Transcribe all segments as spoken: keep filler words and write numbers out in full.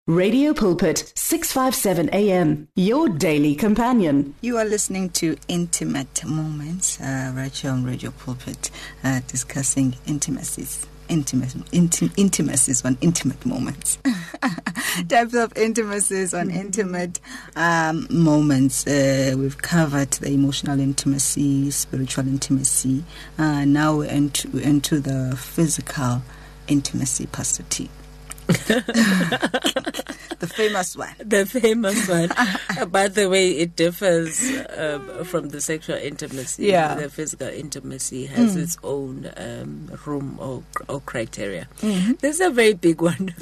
Radio Pulpit, six fifty-seven A M, your daily companion. You are listening to Intimate Moments, uh, right here on Radio Pulpit, uh, discussing intimacies. Intimate, intim, intimacies on intimate moments. Types of intimacies on intimate um, moments. Uh, we've covered the emotional intimacy, spiritual intimacy. Uh, now we're into, we're into the physical intimacy, Pastor T. The famous one. The famous one. uh, by the way, it differs uh, from the sexual intimacy. Yeah. The physical intimacy has mm. its own um, room or, or criteria. Mm-hmm. This is a very big one.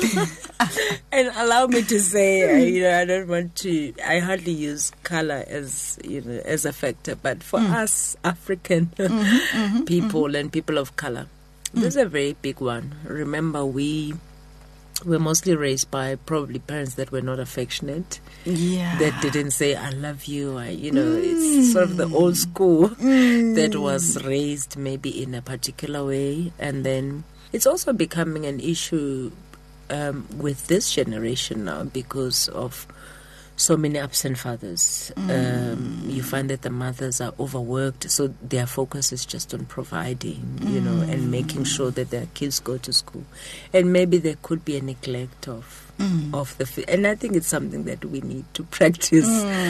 And allow me to say, uh, you know, I don't want to, I hardly use color as, you know, as a factor, but for mm. us African mm-hmm, mm-hmm, people mm-hmm. and people of color, mm. this is a very big one. Remember, we... We're mostly raised by probably parents that were not affectionate. Yeah. That didn't say, I love you. I, you know, mm. it's sort of the old school mm. that was raised maybe in a particular way. And then it's also becoming an issue um, with this generation now because of so many absent fathers. Mm. Um, you find that the mothers are overworked, so their focus is just on providing, you mm. know, and making sure that their kids go to school. And maybe there could be a neglect of mm. of the, and I think it's something that we need to practice.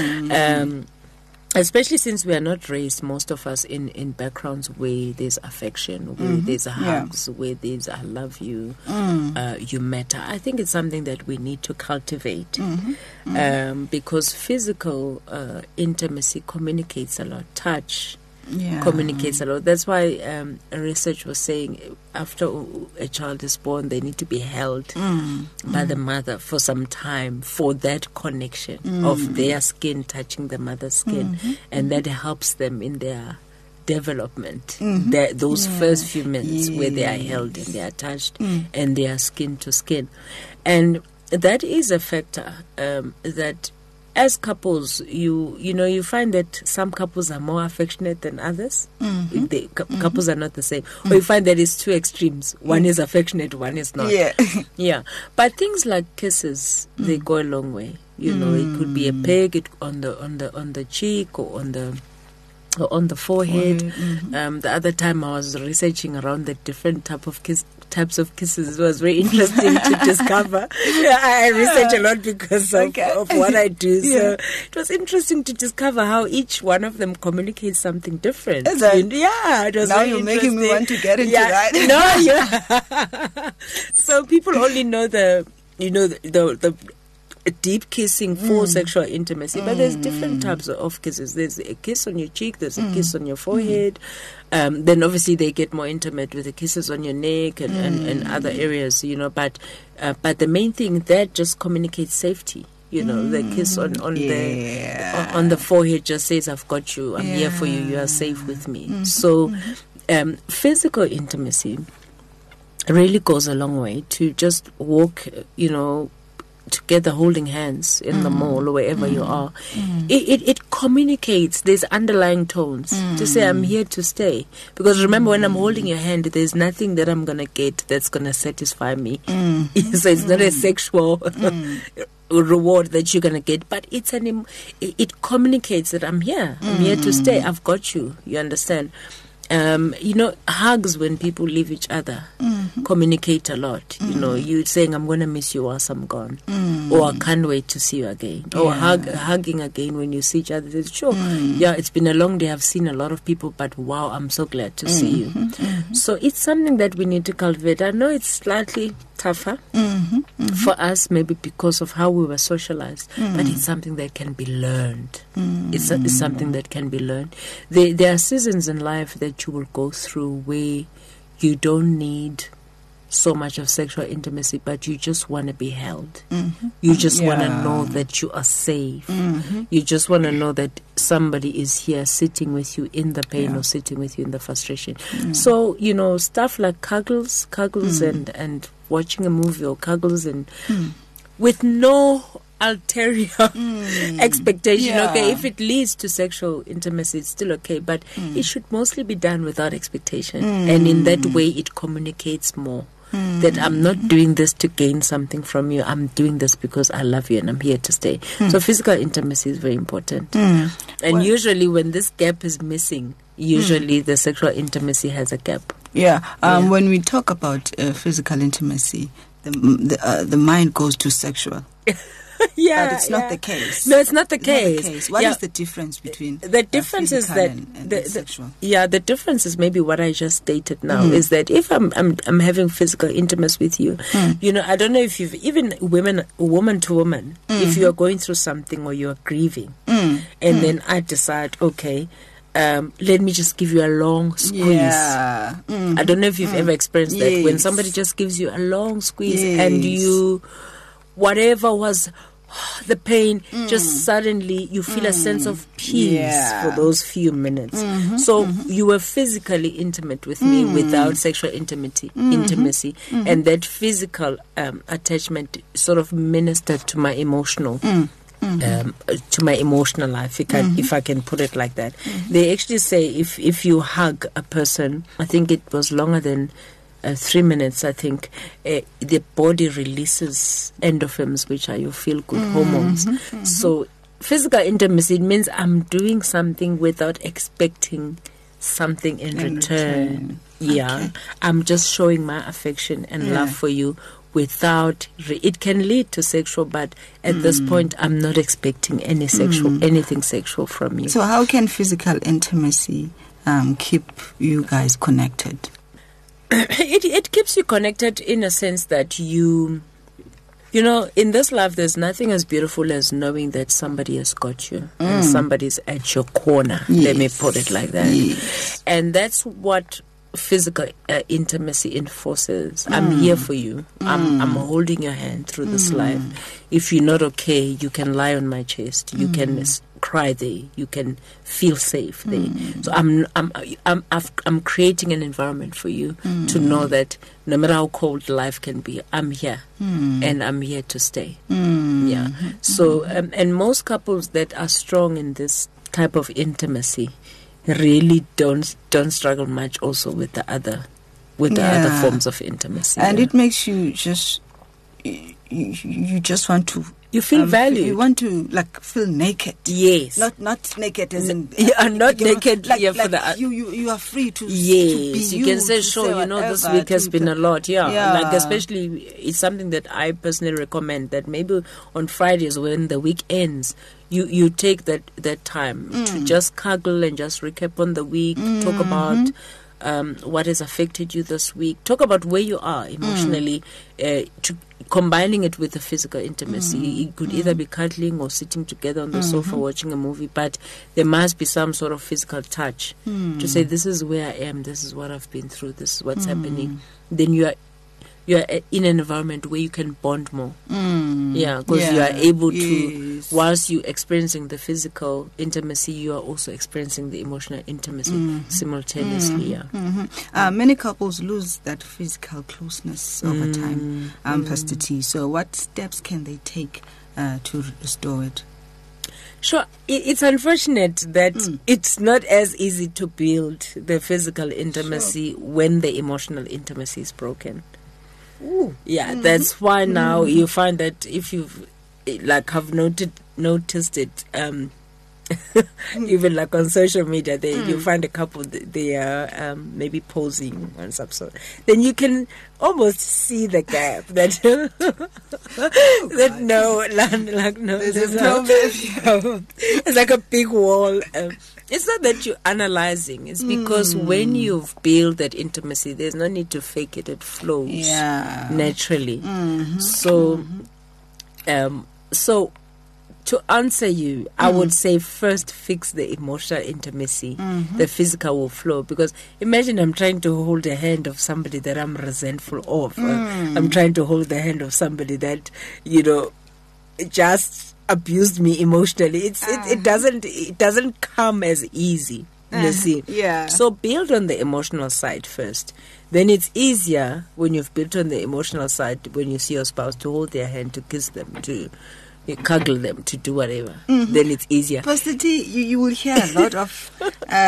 Mm. Um, Especially since we are not raised, most of us, in, in backgrounds where there's affection, where mm-hmm. there's hugs, yeah. where there's I love you, mm. uh, you matter. I think it's something that we need to cultivate mm-hmm. Mm-hmm. Um, because physical uh, intimacy communicates a lot. Touch yeah. communicates a lot. That's why um, research was saying after a child is born, they need to be held mm. by mm. the mother for some time for that connection mm. of their skin touching the mother's skin. Mm-hmm. And that helps them in their development. Mm-hmm. Their, those yeah. first few minutes yes. where they are held and they are touched mm. and they are skin to skin. And that is a factor um, that as couples, you you know, you find that some couples are more affectionate than others. Mm-hmm. They, cu- mm-hmm. Couples are not the same. Mm-hmm. Or you find that it's two extremes. One mm-hmm. is affectionate, one is not. Yeah. yeah. But things like kisses, mm-hmm. they go a long way. You know, mm-hmm. it could be a peg it, on the on the on the cheek or on the or on the forehead. Mm-hmm. Um, the other time I was researching around the different type of kiss. types of kisses. It was very interesting to discover. Yeah, I research a lot because of, okay. of what I do. So yeah. it was interesting to discover how each one of them communicates something different. Is it? Yeah, it was now very you're making me want to get into yeah. that. No, yeah. So people only know the, you know, the the. the deep kissing for mm. sexual intimacy, but there's different types of kisses. There's a kiss on your cheek, there's a mm. kiss on your forehead, mm. um, then obviously they get more intimate with the kisses on your neck and, mm. and, and other areas, you know, but uh, but the main thing that just communicates safety. You know, mm. the kiss on, on yeah. the on the forehead just says, I've got you, I'm yeah. here for you, you are safe with me. Mm. So um, physical intimacy really goes a long way to just walk, you know, together holding hands in mm. the mall or wherever mm. you are. Mm. It, it it communicates, there's underlying tones mm. to say I'm here to stay. Because remember, mm. when I'm holding your hand, there's nothing that I'm going to get that's going to satisfy me. Mm. So it's mm. not a sexual mm. reward that you're going to get, but it's an it, it communicates that I'm here. I'm mm. here to stay. I've got you. You understand? Um, you know, hugs when people leave each other mm-hmm. communicate a lot. Mm-hmm. You know, you saying, I'm going to miss you whilst I'm gone. Mm-hmm. Or I can't wait to see you again. Yeah. Or hug, hugging again when you see each other. Says, sure, mm-hmm. yeah, it's been a long day. I've seen a lot of people, but wow, I'm so glad to mm-hmm. see you. Mm-hmm. So it's something that we need to cultivate. I know it's slightly tougher mm-hmm. Mm-hmm. for us, maybe because of how we were socialized, mm-hmm. but it's something that can be learned. Mm-hmm. It's, a, it's something that can be learned. There, there are seasons in life that you will go through where you don't need so much of sexual intimacy, but you just want to be held. Mm-hmm. You just yeah. want to know that you are safe. Mm-hmm. You just want to know that somebody is here sitting with you in the pain yeah. or sitting with you in the frustration. Mm-hmm. So, you know, stuff like cuddles, cuddles mm-hmm. and, and watching a movie or cuddles and mm. with no ulterior mm. expectation. Yeah. Okay, if it leads to sexual intimacy, it's still okay, but mm. it should mostly be done without expectation. Mm. And in that way, it communicates more. mm. that I'm not doing this to gain something from you. I'm doing this because I love you and I'm here to stay. Mm. So physical intimacy is very important. Mm. And well, usually when this gap is missing, usually mm. the sexual intimacy has a gap. Yeah. Um, yeah. When we talk about uh, physical intimacy, the the, uh, the mind goes to sexual. Yeah, but it's not yeah. the case. No, it's not the case. Not the case. What yeah. is the difference between the difference uh, is that and, and the, the the, sexual? Yeah, the difference is maybe what I just stated now mm. is that if I'm I'm I'm having physical intimacy with you, mm. you know, I don't know if you've even women woman to woman, mm. if you are going through something or you are grieving, mm. and mm. then I decide, okay. Um, let me just give you a long squeeze. Yeah. Mm. I don't know if you've mm. ever experienced yes. that when somebody just gives you a long squeeze yes. and you, whatever was the pain, mm. just suddenly you feel mm. a sense of peace yeah. for those few minutes. Mm-hmm. So mm-hmm. you were physically intimate with me mm. without sexual intimacy, mm-hmm. intimacy, mm-hmm. and that physical um, attachment sort of ministered to my emotional. Mm. Mm-hmm. Um, to my emotional life, if I, mm-hmm. if I can put it like that. Mm-hmm. They actually say if, if you hug a person, I think it was longer than uh, three minutes, I think, uh, the body releases endorphins, which are your feel-good mm-hmm. hormones. Mm-hmm. So physical intimacy, it means I'm doing something without expecting something in, in return. return. Yeah. Okay. I'm just showing my affection and yeah. love for you. Without re- it can lead to sexual, but at mm. this point I'm not expecting any sexual mm. anything sexual from you. So how can physical intimacy um, keep you guys connected? it it keeps you connected in a sense that you you know, in this life there's nothing as beautiful as knowing that somebody has got you mm. and somebody's at your corner. Yes. Let me put it like that. Yes. And that's what physical uh, intimacy enforces. Mm. I'm here for you. Mm. I'm I'm holding your hand through mm. this life. If you're not okay, you can lie on my chest. You mm. can s- cry there. You can feel safe there. Mm. So I'm I'm I'm I've, I'm creating an environment for you mm. to know that no matter how cold life can be, I'm here mm. and I'm here to stay. Mm. Yeah. So um, and most couples that are strong in this type of intimacy really don't don't struggle much also with the other with the yeah. other forms of intimacy, and yeah. it makes you just you, you just want to you feel um, valued. You want to like feel naked. Yes, not not naked as in you are not naked. Like, yeah, like for the you, you you are free to. Yes, to be you, you can say to sure. Say you know, whatever, this week has to, been a lot. Yeah. yeah, like especially it's something that I personally recommend. That maybe on Fridays when the week ends, you you take that that time mm. to just cuddle and just recap on the week, mm-hmm. talk about um, what has affected you this week, talk about where you are emotionally, mm. uh, to combining it with the physical intimacy. Mm. It could mm. either be cuddling or sitting together on the mm-hmm. sofa watching a movie, but there must be some sort of physical touch mm. to say this is where I am, this is what I've been through, this is what's mm. happening. Then you are you are in an environment where you can bond more. Mm. Yeah, because yeah. you are able to, yes. whilst you experiencing the physical intimacy, you are also experiencing the emotional intimacy mm. simultaneously. Mm. Yeah. Mm-hmm. Uh, many couples lose that physical closeness over mm. time, um, mm. Pastor T. So, what steps can they take uh, to restore it? Sure. It's unfortunate that mm. it's not as easy to build the physical intimacy sure. when the emotional intimacy is broken. Ooh. Yeah, mm-hmm. that's why now mm-hmm. you find that if you've like have noted noticed it, um, even like on social media, they mm. you find a couple they are um, maybe posing on some sort. Then you can almost see the gap that oh, that no, like, like no, there's, there's no, no it's like a big wall. Um, It's not that you're analyzing. It's because mm. when you've built that intimacy, there's no need to fake it. It flows yeah. naturally. Mm-hmm. So, mm-hmm. um, so to answer you, mm. I would say first fix the emotional intimacy. Mm-hmm. The physical will flow. Because imagine I'm trying to hold the hand of somebody that I'm resentful of. Mm. I'm trying to hold the hand of somebody that, you know, just abused me emotionally. It's uh, it, it doesn't it doesn't come as easy. Uh, you see, yeah. So build on the emotional side first. Then it's easier when you've built on the emotional side when you see your spouse to hold their hand, to kiss them, to you cuddle them, to do whatever. Mm-hmm. Then it's easier. Pastor T, you, you will hear a lot of uh,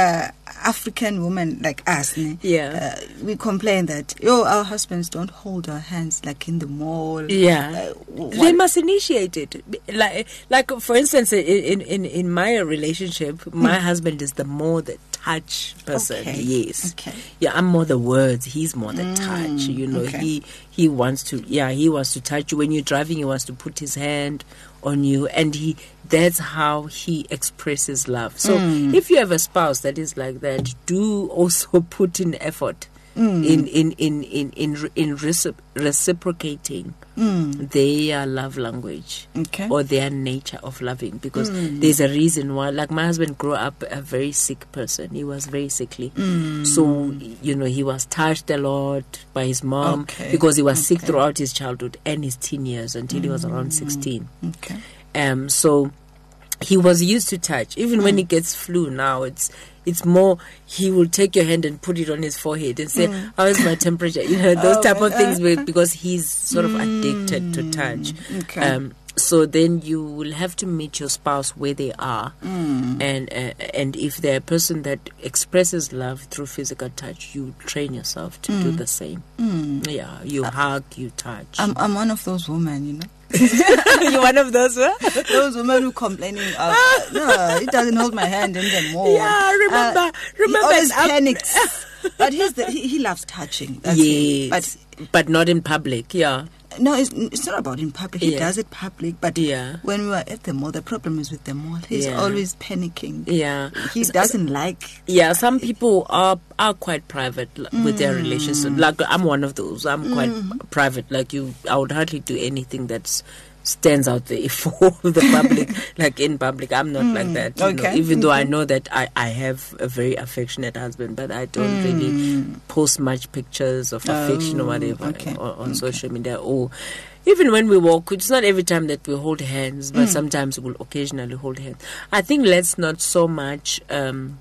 African women like us, ne? Yeah. Uh, we complain that, yo, our husbands don't hold our hands like in the mall. Yeah. Uh, they must initiate it. Like, like for instance, in, in, in my relationship, my hmm. husband is the more the touch person. Okay. Yes. Okay. Yeah, I'm more the words. He's more the mm. touch. You know, okay. he he wants to. Yeah, he wants to touch you when you're driving. He wants to put his hand on you, and he that's how he expresses love. So mm. if you have a spouse that is like that, do also put in effort mm. in in in in in, in recipro- reciprocating mm. their love language okay. or their nature of loving, because mm. there's a reason why. Like my husband grew up a very sick person. He was very sickly, mm. so you know he was touched a lot by his mom okay. because he was okay. sick throughout his childhood and his teen years until mm. he was around sixteen. Okay. Um. So he was used to touch. Even mm. when he gets flu now, it's it's more he will take your hand and put it on his forehead and say, mm. "How is my temperature?" You know, those oh, type of things uh, because he's sort of addicted to touch. Okay. Um. So then you will have to meet your spouse where they are, mm. and uh, and if they're a person that expresses love through physical touch, you train yourself to mm. do the same. Mm. Yeah, you uh, hug, you touch. I'm I'm one of those women, you know. You're one of those, huh? Those women who complaining. Uh, no, it doesn't hold my hand in the mall. Yeah, remember, uh, remember. He always panics. But he's the, he, he loves touching. That's yes, it. But but not in public. Yeah. No, it's, it's not about in public. He yeah. does it public, but yeah. when we were at the mall, the problem is with the mall. He's yeah. always panicking. Yeah, he doesn't like. Yeah, some people are are quite private mm. with their relationship. Like I'm one of those. I'm quite mm. private. Like you, I would hardly do anything that's stands out there for the public. Like in public, I'm not mm. like that. You okay. know, even okay. though I know that I, I have a very affectionate husband, but I don't mm. really post much pictures of affection oh, or whatever okay. on, on okay. social media. Or even when we walk, it's not every time that we hold hands, but mm. sometimes we'll occasionally hold hands. I think let's not so much. Um,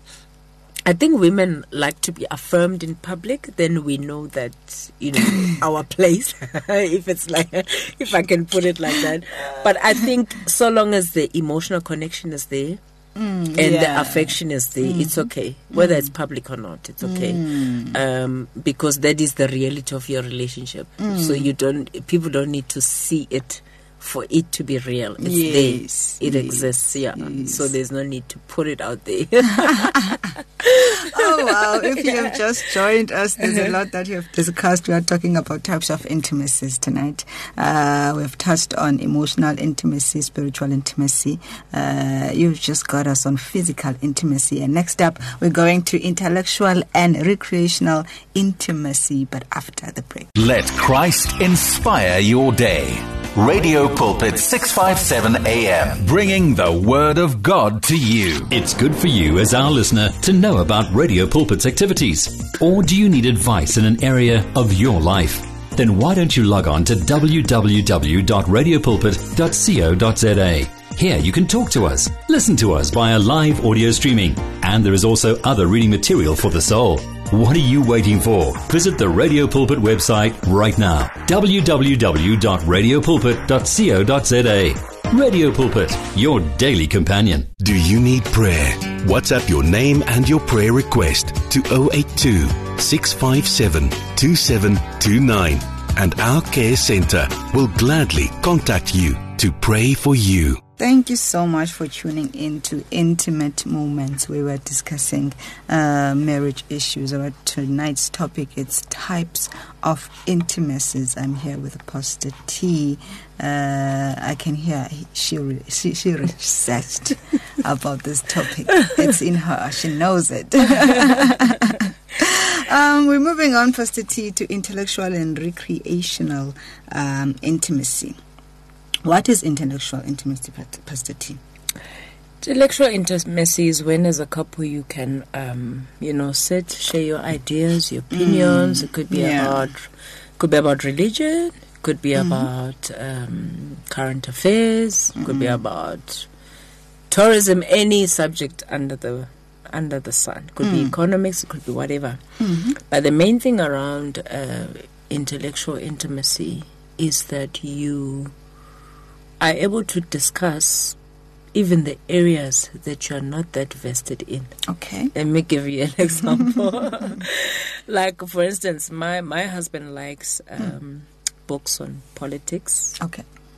I think women like to be affirmed in public. Then we know that, you know, our place, if it's like, if I can put it like that. But I think so long as the emotional connection is there mm, and yeah. the affection is there, mm. it's okay. Whether mm. it's public or not, it's okay. Mm. Um, because that is the reality of your relationship. Mm. So you don't, people don't need to see it for it to be real. It's yes, there. It yes, exists, yeah. yes. So there's no need to put it out there. Oh, wow. If you have just joined us, there's a lot that you have discussed. We are talking about types of intimacies tonight. Uh, we've touched on emotional intimacy, spiritual intimacy. Uh, you've just got us on physical intimacy. And next up, we're going to intellectual and recreational intimacy, but after the break. Let Christ inspire your day. Radio Pulpit six fifty-seven A M, bringing the Word of God to you. It's good for you as our listener to know about Radio Pulpit's activities. Or do you need advice in an area of your life? Then why don't you log on to w w w dot radio pulpit dot co dot z a. Here you can talk to us, listen to us via live audio streaming, and there is also other reading material for the soul. What are you waiting for? Visit the Radio Pulpit website right now. w w w dot radio pulpit dot co dot z a. Radio Pulpit, your daily companion. Do you need prayer? WhatsApp your name and your prayer request to zero eight two, six five seven, two seven two nine, and our care center will gladly contact you to pray for you. Thank you so much for tuning in to Intimate Moments. We were discussing uh, marriage issues. Our tonight's topic is types of intimacies. I'm here with Pastor T. Uh, I can hear she re- she, she researched about this topic. It's in her. She knows it. um, we're moving on, Pastor T, to intellectual and recreational um, intimacy. What is intellectual intimacy, Pastor T? Intellectual intimacy is when as a couple you can, um, you know, sit, share your ideas, your opinions. Mm, it could be yeah. about, could be about religion, could be mm-hmm. about um, current affairs, mm-hmm. could be about tourism, any subject under the under the sun. Could mm. be economics, it could be whatever. Mm-hmm. But the main thing around uh, intellectual intimacy is that you are able to discuss even the areas that you are not that vested in. Okay. Let me give you an example. Like, for instance, my, my husband likes um, mm. books on politics. Okay.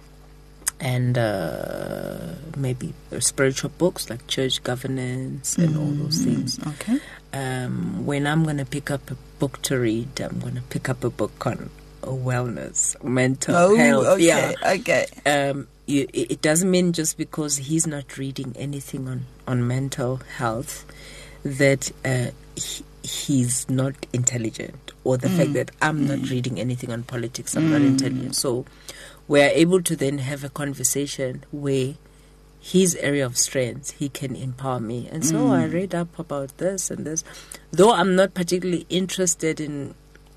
And uh, maybe spiritual books like church governance and mm. all those things. Okay. Um, when I'm going to pick up a book to read, I'm going to pick up a book on wellness, mental oh, health. Okay, yeah. okay. Um, you, it doesn't mean just because he's not reading anything on, on mental health that uh, he, he's not intelligent, or the mm. fact that I'm mm. not reading anything on politics, I'm mm. not intelligent. So we're able to then have a conversation where his area of strength, he can empower me. And so mm. I read up about this and this. Though I'm not particularly interested in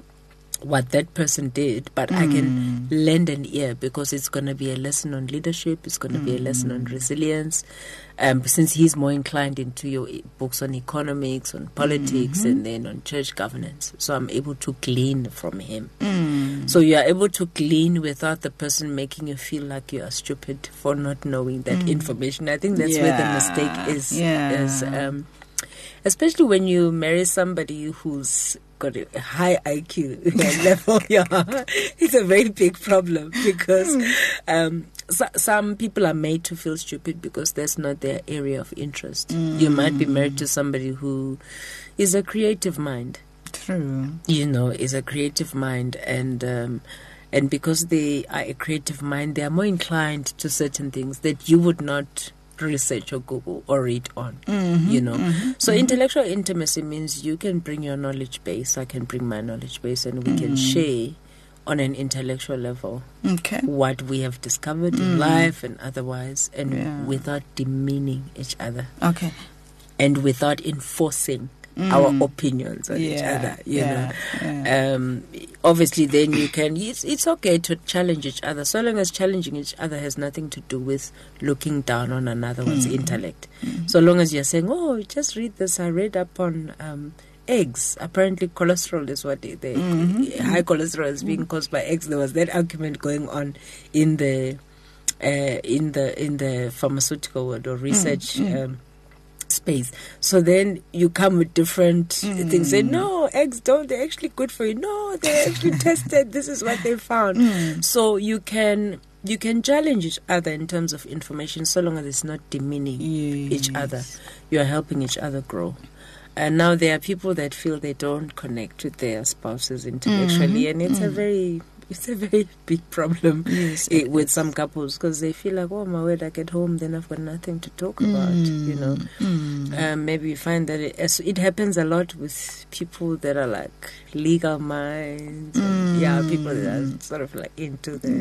what that person did, but mm. I can lend an ear, because it's going to be a lesson on leadership, it's going to mm. be a lesson on resilience, um, since he's more inclined into your books on economics, on politics, mm-hmm. and then on church governance. So I'm able to glean from him. Mm. So you are able to glean without the person making you feel like you are stupid for not knowing that mm. information. I think that's yeah. where the mistake is. Yeah. is um, especially when you marry somebody who's got a high I Q level, yeah, it's a very big problem, because um, so, some people are made to feel stupid because that's not their area of interest. Mm. You might be married to somebody who is a creative mind. True. You know, is a creative mind, and um, and because they are a creative mind, they are more inclined to certain things that you would not research or Google or read on, mm-hmm, you know. Mm-hmm, so mm-hmm. intellectual intimacy means you can bring your knowledge base, I can bring my knowledge base, and we mm. can share on an intellectual level okay. what we have discovered mm. in life and otherwise, and yeah. without demeaning each other. Okay. And without enforcing Mm. our opinions on yeah, each other, you yeah, know. Yeah. Um, obviously, then you can. It's, it's okay to challenge each other, so long as challenging each other has nothing to do with looking down on another one's mm. intellect. Mm. So long as you're saying, "Oh, just read this. I read up on um, eggs. Apparently, cholesterol is what they, they mm-hmm. high cholesterol is being caused by eggs." There was that argument going on in the uh, in the in the pharmaceutical world or research. Mm. Um, space. So then you come with different mm. things. Say, no, eggs don't, they're actually good for you. No, they're actually tested. This is what they found. Mm. So you can you can challenge each other in terms of information, so long as it's not demeaning yes. each other. You are helping each other grow. And now there are people that feel they don't connect with their spouses intellectually, mm-hmm. and it's mm. a very It's a very big problem yes, it, with some couples, because they feel like, oh my word, I get home, then I've got nothing to talk about, mm, you know. Mm. Um, maybe you find that it, it happens a lot with people that are like legal minds, mm. and, yeah, people that are sort of like into the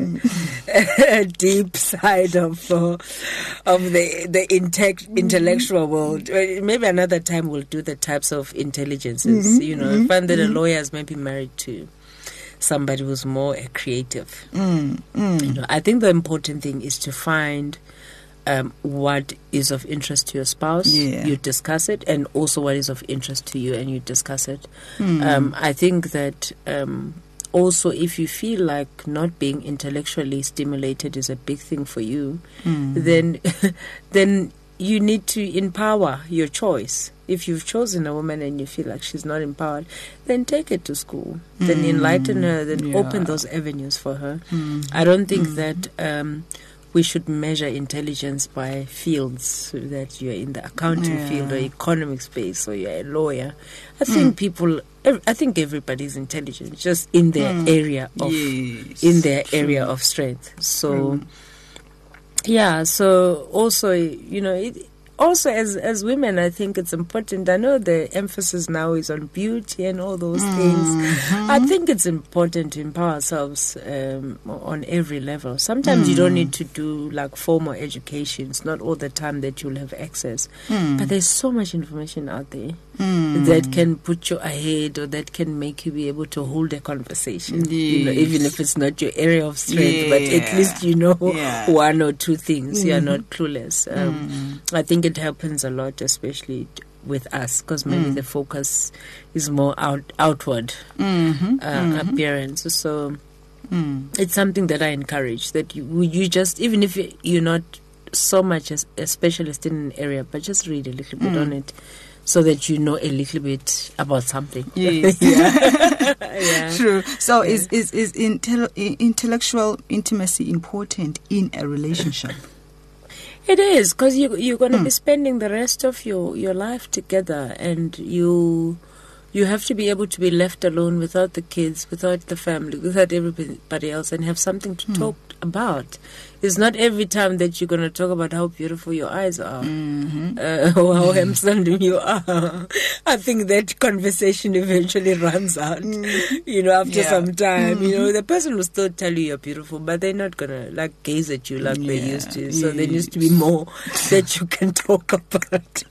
mm. deep side of uh, of the the inte- intellectual world. Maybe another time we'll do the types of intelligences, mm-hmm, you know. Mm-hmm, I find that mm-hmm. a lawyer is maybe married to somebody who's more a creative. Mm, mm. You know, I think the important thing is to find um, what is of interest to your spouse. Yeah. You discuss it, and also what is of interest to you, and you discuss it. Mm. Um, I think that um, also, if you feel like not being intellectually stimulated is a big thing for you, mm. then then you need to empower your choice. If you've chosen a woman and you feel like she's not empowered, then take it to school. Mm. Then enlighten her, then yeah. open those avenues for her. Mm. I don't think mm. that um, we should measure intelligence by fields, so that you're in the accounting yeah. field or economic space or you're a lawyer. I think mm. people, I think everybody's intelligent, just in their mm. area of, yes. in their True. area of strength. So, True. yeah, so also, you know, it, Also, as as women, I think it's important. I know the emphasis now is on beauty and all those mm-hmm. things. I think it's important to empower ourselves um, on every level. Sometimes mm. you don't need to do like formal education. It's not all the time that you'll have access. Mm. But there's so much information out there mm. that can put you ahead, or that can make you be able to hold a conversation. Yes. You know, even if it's not your area of strength, yeah. but at least you know yeah. one or two things. Mm-hmm. You're not clueless. Um, mm. I think it happens a lot, especially with us, because maybe mm. the focus is more out outward mm-hmm. Uh, mm-hmm. appearance. So mm. it's something that I encourage, that you you just, even if you're not so much as a specialist in an area, but just read a little bit mm. on it, so that you know a little bit about something. Yes. yeah. yeah. True. So yeah. is is is intel- intellectual intimacy important in a relationship? It is, because you you're going to Mm. be spending the rest of your, your life together, and you you have to be able to be left alone without the kids, without the family, without everybody else, and have something to Mm. talk about. It's not every time that you're going to talk about how beautiful your eyes are, Mm-hmm. uh, or how handsome you are. I think that conversation eventually runs out. Mm. You know, after Yeah. some time, Mm-hmm. you know, the person will still tell you you're beautiful, but they're not going to like gaze at you like they Yeah. used to. So there needs to be Yes. more that you can talk about.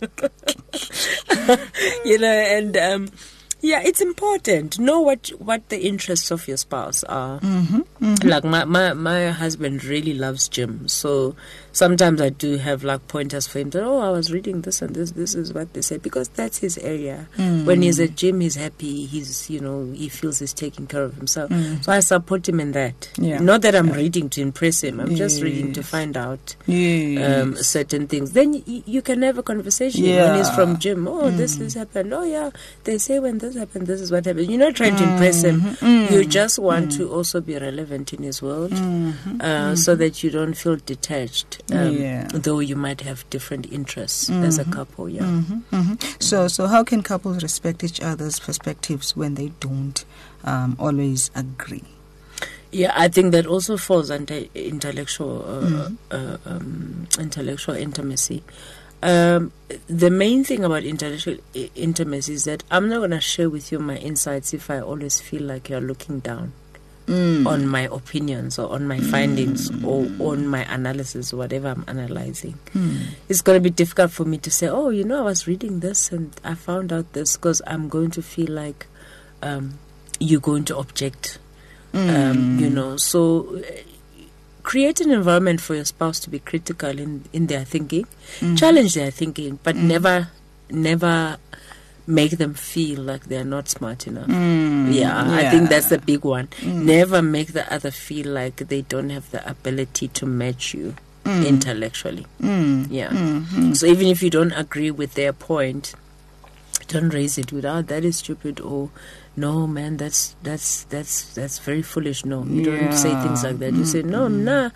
You know, and um, yeah, it's important. Know what what the interests of your spouse are. Mm-hmm. Mm-hmm. Like my, my, my husband really loves gym, so sometimes I do have like pointers for him that, oh, I was reading this and this, this is what they say, because that's his area. Mm. When he's at gym, he's happy, he's, you know, he feels he's taking care of himself. Mm. So I support him in that. Yeah. Not that I'm Yeah. reading to impress him, I'm just reading to Yes. find out Yes. um, certain things. Then y- you can have a conversation when Yeah. he's from gym. Oh, this Mm. has happened. Oh, yeah, they say when this happened, this is what happened. You're not trying to impress him. Mm. You just want to also be relevant in his world, Mhm. uh, so that you don't feel detached, um, Yeah. though you might have different interests as a couple. Yeah. Mhm, mhm. So, so how can couples respect each other's perspectives when they don't um, always agree? Yeah, I think that also falls under intellectual uh, Mm. uh, um, intellectual intimacy. Um, the main thing about intellectual I- intimacy is that I'm not going to share with you my insights if I always feel like you're looking down Mm. on my opinions or on my findings or on my analysis, whatever I'm analyzing. Mm. It's going to be difficult for me to say, oh, you know, I was reading this and I found out this, because I'm going to feel like um, you're going to object. Um, you know, so uh, create an environment for your spouse to be critical in, in their thinking, challenge their thinking, but never, never make them feel like they're not smart enough. Mm. Yeah, I Yeah. think that's the big one. Never make the other feel like they don't have the ability to match you intellectually. Mm. Yeah. Mhm. So even if you don't agree with their point, don't raise it without that is stupid, or no, man, that's that's that's that's very foolish. No, you don't say things like that. You say, no, nah.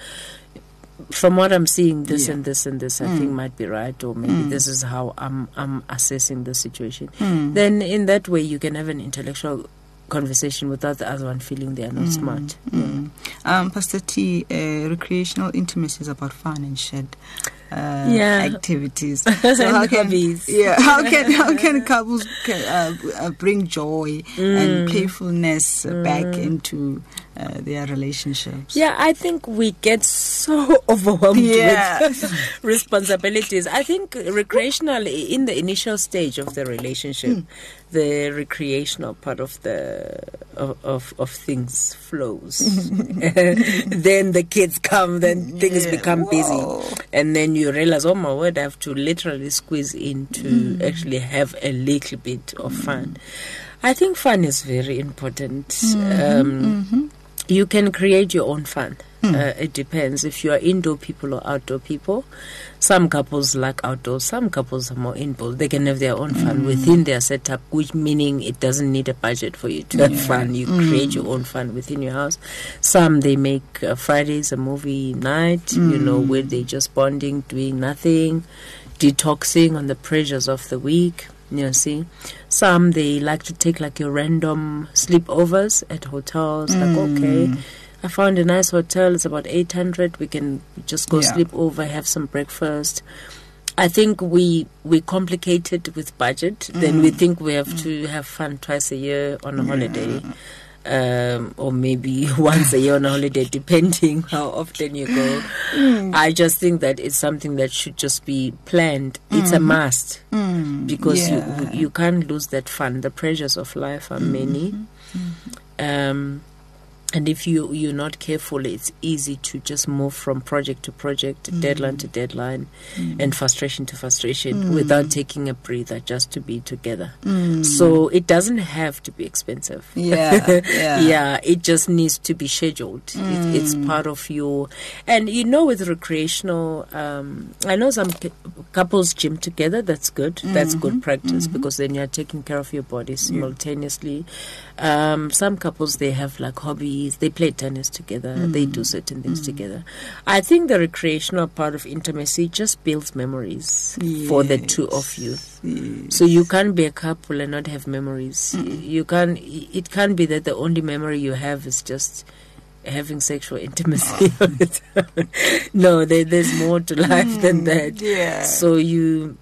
From what I'm seeing, this Yeah. and this and this, I think might be right, or maybe this is how I'm I'm assessing the situation. Mm. Then, in that way, you can have an intellectual conversation without the other one feeling they are not smart. Mm. Um, Pastor T, uh, recreational intimacy is about fun and shared uh, Yeah. activities. So how can hobbies. yeah how can how can couples can, uh, uh, bring joy and playfulness uh, back into uh, their relationships? Yeah, I think we get so overwhelmed Yeah. with responsibilities. I think recreational in the initial stage of the relationship, the recreational part of the of of, of things flows. Then the kids come, then things Yeah. become Whoa. busy, and then you realize, oh my word, I have to literally squeeze in to actually have a little bit of fun. I think fun is very important. Um, You can create your own fun. Uh, it depends if you are indoor people or outdoor people. Some couples like outdoors, some couples are more indoors. They can have their own fun within their setup, which meaning it doesn't need a budget for you to have fun. You create your own fun within your house. Some, they make uh, Fridays a movie night, you know, where they're just bonding, doing nothing, detoxing on the pressures of the week. You know, see, some they like to take like your random sleepovers at hotels. Like, okay, I found a nice hotel. It's about eight hundred. We can just go Yeah. sleep over, have some breakfast. I think we we complicate it with budget. Then we think we have to have fun twice a year on a holiday. Um, or maybe once a year on a holiday, depending how often you go. I just think that it's something that should just be planned. It's a must, because Yeah. you you can't lose that fun. The pressures of life are many. Um, And if you, you're not careful, it's easy to just move from project to project, mm. deadline to deadline, mm. and frustration to frustration mm. without taking a breather just to be together. Mm. So it doesn't have to be expensive. Yeah, yeah. yeah, it just needs to be scheduled. Mm. It, it's part of your... And you know, with recreational... Um, I know some c- couples gym together. That's good. Mm-hmm. That's good practice mm-hmm. because then you're taking care of your body simultaneously. Yeah. Um, some couples, they have like hobbies. They play tennis together. Mm. They do certain things mm. together. I think the recreational part of intimacy just builds memories yes. for the two of you. Yes. So you can't be a couple and not have memories. Mm. You can't. It can't be that the only memory you have is just having sexual intimacy. No, there, there's more to life mm. than that. Yeah. So you.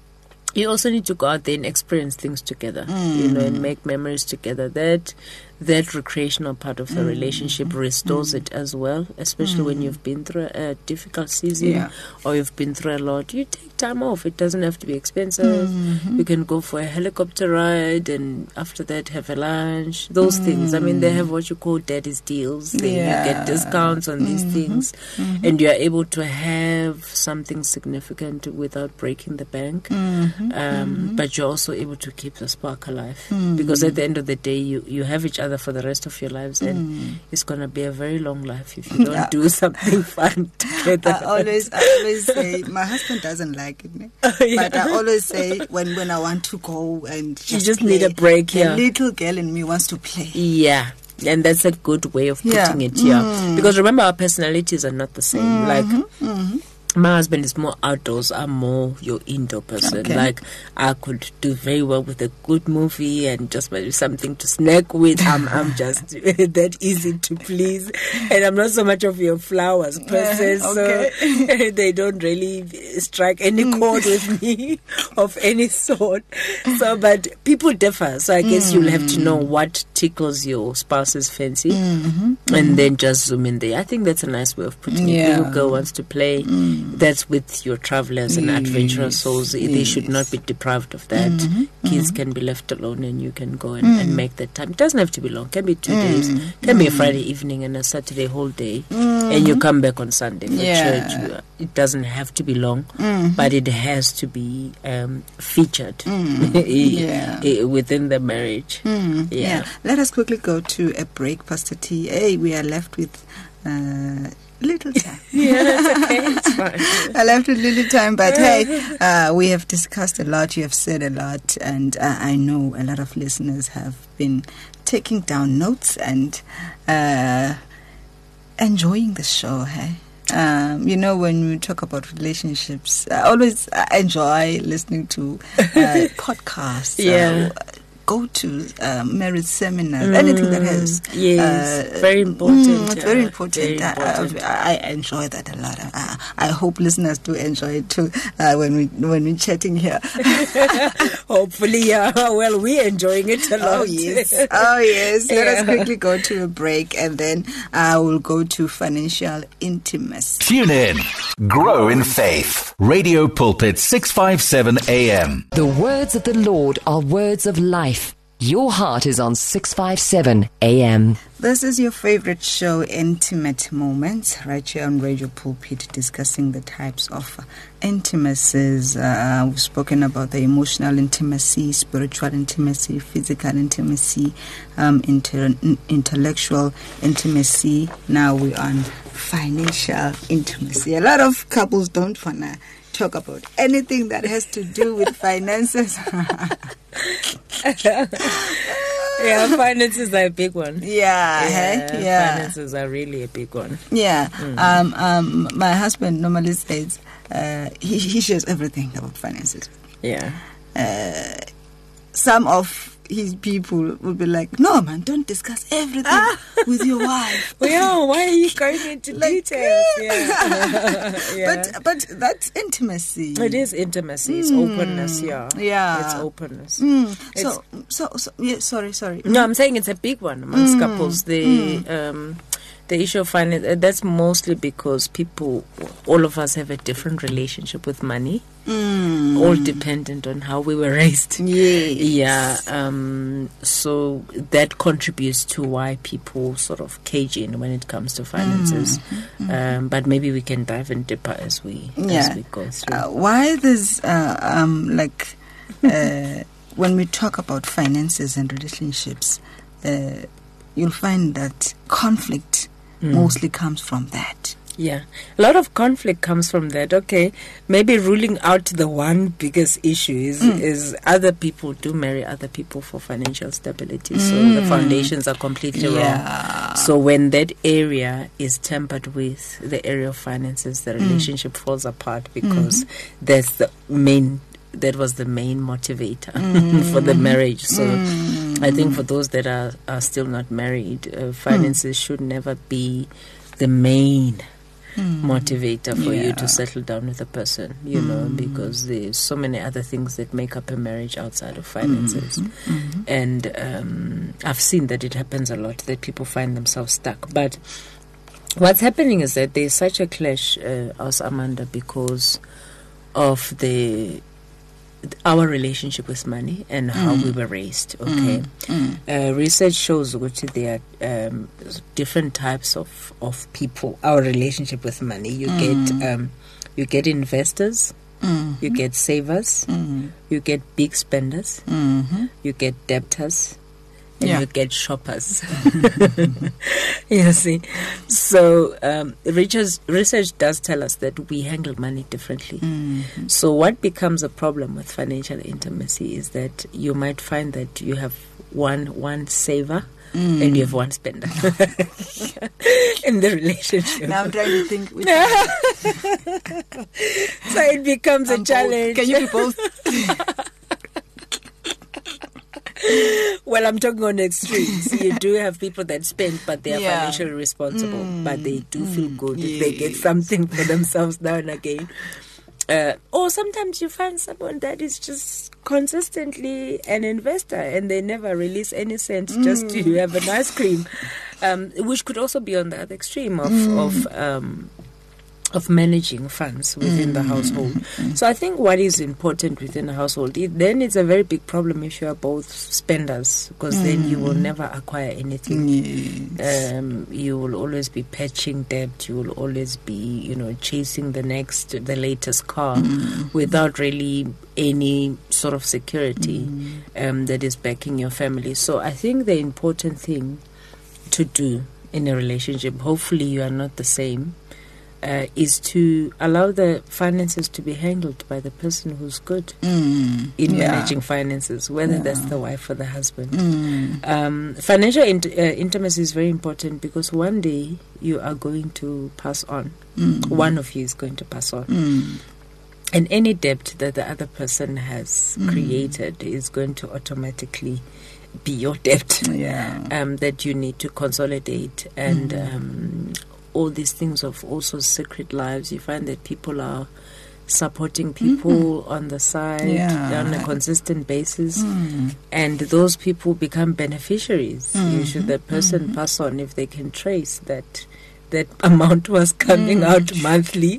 You also need to go out there and experience things together, mm. you know, and make memories together. That that recreational part of the mm. relationship restores mm. it as well, especially mm. when you've been through a difficult season yeah. or you've been through a lot. You take time off. It doesn't have to be expensive. Mm-hmm. You can go for a helicopter ride and after that have a lunch. Those mm. things. I mean, they have what you call daddy's deals. They, yeah. You get discounts on mm-hmm. these things mm-hmm. and you are able to have something significant without breaking the bank. Mm-hmm. Um, mm-hmm. But you're also able to keep the spark alive mm. because at the end of the day, you, you have each other for the rest of your lives, and mm. it's going to be a very long life if you don't yeah. do something fun together. I always, I always say, my husband doesn't like it, uh, yeah. but I always say when, when I want to go and just you just play, need a break. The yeah. little girl in me wants to play. Yeah. And that's a good way of putting yeah. it, yeah. Mm. Because remember, our personalities are not the same. Mm-hmm. Like. Mm-hmm. My husband is more outdoors. I'm more your indoor person. Okay. Like, I could do very well with a good movie and just maybe something to snack with. I'm, I'm just that easy to please. And I'm not so much of your flowers person. Yeah, okay. So they don't really strike any chord with me of any sort. So, but people differ. So I guess mm. you'll have to know what tickles your spouse's fancy mm-hmm. and mm-hmm. then just zoom in there. I think that's a nice way of putting yeah. it. Little girl wants to play. Mm. That's with your travelers and yes. adventurous souls. They yes. should not be deprived of that. Mm-hmm. Kids mm-hmm. can be left alone and you can go and, mm. and make that time. It doesn't have to be long. It can be two mm. days. It can mm. be a Friday evening and a Saturday whole day. Mm-hmm. And you come back on Sunday for yeah. church. It doesn't have to be long, mm-hmm. but it has to be um, featured mm. yeah. within the marriage. Mm. Yeah. yeah. Let us quickly go to a break, Pastor T. Hey, we are left with... Uh, little time. Yeah, that's okay. It's fine. I left with little time, but hey, uh, we have discussed a lot. You have said a lot, and uh, I know a lot of listeners have been taking down notes and uh, enjoying the show. Hey, um, you know, when we talk about relationships, I always enjoy listening to uh, podcasts. Yeah. Uh, go to uh, marriage seminars, mm, anything that has... Yes, uh, very important. Mm, it's yeah, very important. Very important. I, I enjoy that a lot. I, I hope listeners do enjoy it too uh, when, we, when we're chatting here. Hopefully, yeah. Well, we're enjoying it a lot. Oh, yes. Oh, yes. Yeah. Let us quickly go to a break and then I uh, will go to financial intimacy. Tune in. Grow in faith. Radio Pulpit six fifty-seven A M. The words of the Lord are words of life. Your heart is on six fifty-seven A M. This is your favorite show, Intimate Moments, right here on Radio Pulpit, discussing the types of intimacies. Uh, we've spoken about the emotional intimacy, spiritual intimacy, physical intimacy, um, inter- intellectual intimacy. Now we're on financial intimacy. A lot of couples don't want to talk about anything that has to do with finances. Yeah, finances are a big one. Yeah, yeah, hey? yeah. Finances are really a big one. Yeah. Mm. Um, um, my husband normally says uh, he, he shares everything about finances. Yeah. Uh, some of his people will be like, no, man, don't discuss everything ah. with your wife. Well, why are you going into like, details? Yeah. yeah. But but that's intimacy. It is intimacy. It's mm. openness, yeah. Yeah. It's openness. Mm. It's, so, so, so, yeah, sorry, sorry. No, I'm saying it's a big one amongst mm. couples. They, mm. um, the issue of finance, uh, that's mostly because people, all of us have a different relationship with money, mm. all dependent on how we were raised. Yes. Yeah. Um, so that contributes to why people sort of cage in when it comes to finances. Mm. Um, but maybe we can dive in deeper as we, yeah. as we go through. Uh, why there's, uh, um, like, uh, when we talk about finances and relationships, uh, you'll find that conflict mm. mostly comes from that. Yeah, a lot of conflict comes from that. Okay, maybe ruling out the one biggest issue is, mm. is other people do marry other people for financial stability. Mm. So the foundations are completely yeah. wrong. So when that area is tempered with the area of finances, the relationship mm. falls apart because mm-hmm. that's the main that was the main motivator mm. for the marriage. So mm. I think for those that are, are still not married, uh, finances mm. should never be the main mm. motivator for yeah. you to settle down with a person, you mm. know, because there's so many other things that make up a marriage outside of finances. Mm-hmm. Mm-hmm. And um, I've seen that it happens a lot, that people find themselves stuck. But what's happening is that there's such a clash, uh, as Amanda, because of the our relationship with money and mm. how we were raised. Okay, mm. Mm. Uh, research shows that there are um, different types of, of people. Our relationship with money. You mm. get um, you get investors, mm. you get savers, mm. you get big spenders, mm-hmm. you get debtors, and yeah. you get shoppers. You see, so um, research, research does tell us that we handle money differently. Mm-hmm. So what becomes a problem with financial intimacy is that you might find that you have one one saver mm. and you have one spender in the relationship. Now I'm trying to think. Which So it becomes I'm a challenge. Both. Can you be both? Well, I'm talking on extremes. You do have people that spend, but they are yeah. financially responsible, mm. but they do mm. feel good yes. if they get something for themselves now and again. Uh, or sometimes you find someone that is just consistently an investor and they never release any cents mm. just to have an ice cream, um, which could also be on the other extreme of mm. of um, of managing funds within mm. the household. Mm. So I think what is important within a household, it, then it's a very big problem if you are both spenders, because mm. then you will never acquire anything. Yes. Um, you will always be patching debt. You will always be, you know, chasing the next, the latest car mm. without really any sort of security mm. um, that is backing your family. So I think the important thing to do in a relationship, hopefully you are not the same, Uh, is to allow the finances to be handled by the person who's good mm, in yeah. managing finances, whether yeah. that's the wife or the husband. Mm. Um, financial int- uh, intimacy is very important because one day you are going to pass on. Mm. One of you is going to pass on. Mm. And any debt that the other person has mm. created is going to automatically be your debt yeah. um, that you need to consolidate. And mm. um, all these things of also secret lives, you find that people are supporting people mm-hmm. on the side yeah. on a consistent basis, mm. and those people become beneficiaries. Mm-hmm. Usually the person mm-hmm. pass on if they can trace that that amount was coming mm. out monthly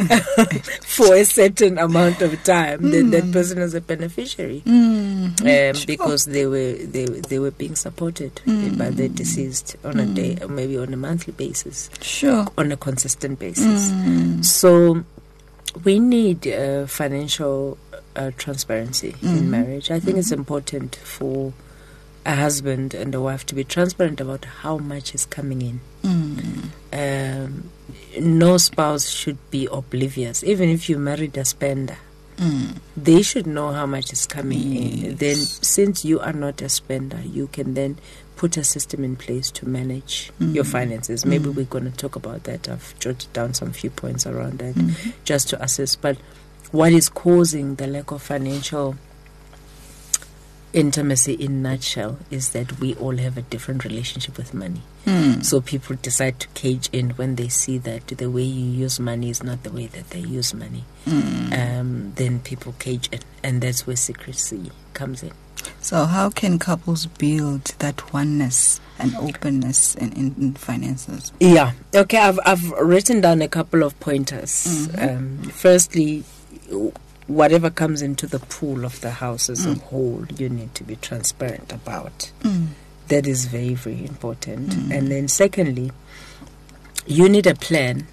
for a certain amount of time, mm. then that person is a beneficiary mm. um, sure. because they were they they were being supported mm. by the deceased on mm. a day or maybe on a monthly basis, sure, on a consistent basis. Mm. So we need uh, financial uh, transparency mm. in marriage. I think mm. it's important for a husband and a wife to be transparent about how much is coming in. Mm. Um, no spouse should be oblivious. Even if you married a spender, mm. they should know how much is coming yes. in. Then, since you are not a spender, you can then put a system in place to manage mm. your finances. Maybe mm. we're going to talk about that. I've jotted down some few points around that mm-hmm. just to assess. But what is causing the lack of financial intimacy in a nutshell is that we all have a different relationship with money. Mm. So people decide to cage in when they see that the way you use money is not the way that they use money. Mm. Um, then people cage in, and that's where secrecy comes in. So how can couples build that oneness and openness in, in, in finances? Yeah. Okay, I've I've written down a couple of pointers. Mm-hmm. Um, firstly, whatever comes into the pool of the house as mm. a whole, you need to be transparent about. Mm. That is very, very important. Mm. And then secondly, you need a plan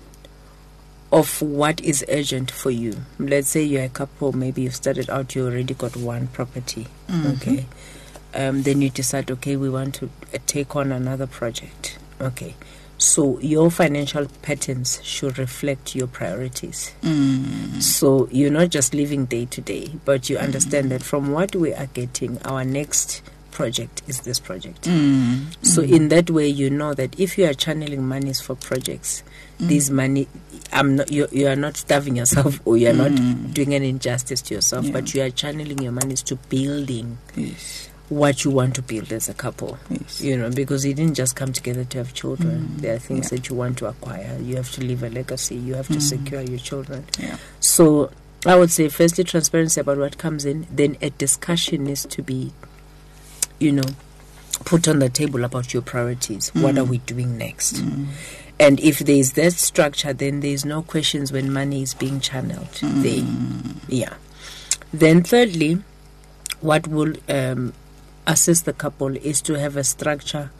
of what is urgent for you. Let's say you're a couple, maybe you've started out, you already got one property, mm-hmm. okay? Um, then you decide, okay, we want to uh, take on another project, okay? So your financial patterns should reflect your priorities. Mm. So you're not just living day to day, but you understand mm. that from what we are getting, our next project is this project. Mm. So mm. in that way, you know that if you are channeling monies for projects, mm. these money, I'm not, you, you are not starving yourself, or you are mm. not doing an injustice to yourself, yeah. but you are channeling your monies to building yes. what you want to build as a couple. Yes. You know, because you didn't just come together to have children. Mm. There are things yeah. that you want to acquire. You have to leave a legacy. You have to mm. secure your children. Yeah. So I would say, firstly, transparency about what comes in. Then a discussion needs to be, you know, put on the table about your priorities. Mm. What are we doing next? Mm. And if there is that structure, then there is no questions when money is being channeled. Mm. There. Yeah. Then thirdly, what will um, assist the couple is to have a structure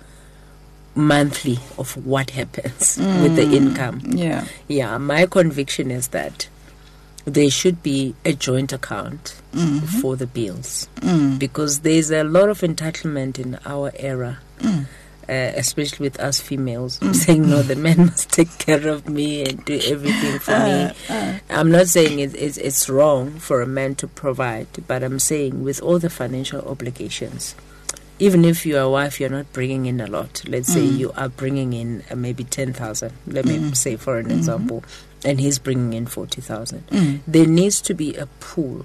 monthly of what happens mm. with the income. Yeah. Yeah. My conviction is that there should be a joint account mm-hmm. for the bills mm. because there's a lot of entitlement in our era, mm. uh, especially with us females, mm. saying, no, the man must take care of me and do everything for uh, me. Uh. I'm not saying it, it's, it's wrong for a man to provide, but I'm saying with all the financial obligations, even if you're a wife, you're not bringing in a lot. Let's mm. say you are bringing in uh, maybe ten thousand, let me mm. say for an mm-hmm. example, and he's bringing in forty thousand. Mm. There needs to be a pool